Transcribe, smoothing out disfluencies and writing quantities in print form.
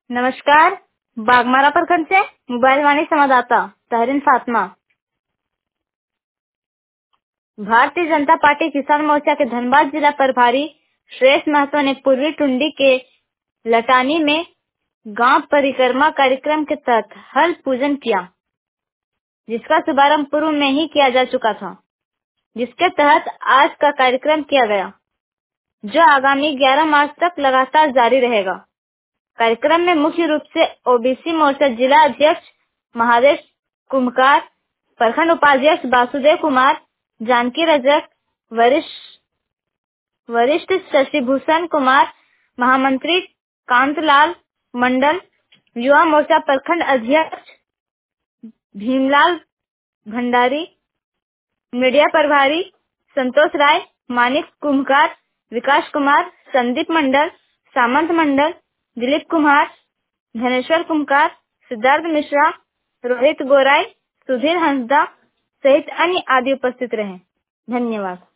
नमस्कार। बागमारा प्रखंड से मोबाइल वाणी संवाददाता तहरीन फातिमा। भारतीय जनता पार्टी किसान मोर्चा के धनबाद जिला प्रभारी श्रेष्ठ महतो ने पूर्वी टुंडी के लटानी में गांव परिक्रमा कार्यक्रम के तहत हल पूजन किया, जिसका शुभारंभ पूर्व में ही किया जा चुका था, जिसके तहत आज का कार्यक्रम किया गया, जो आगामी 11 मार्च तक लगातार जारी रहेगा। कार्यक्रम में मुख्य रूप से ओबीसी मोर्चा जिला अध्यक्ष महादेव कुम्भकार, प्रखंड उपाध्यक्ष वासुदेव कुमार, जानकी रजक, वरिष्ठ शशिभूषण कुमार, महामंत्री कांतलाल मंडल, युवा मोर्चा प्रखंड अध्यक्ष भीमलाल भंडारी, मीडिया प्रभारी संतोष राय, मानिक कुम्भकार, विकास कुमार, संदीप मंडल, सामंत मंडल, दिलीप कुमार, धनेश्वर कुम्भकार, सिद्धार्थ मिश्रा, रोहित गोराई, सुधीर हंसदा सहित अन्य आदि उपस्थित रहे। धन्यवाद।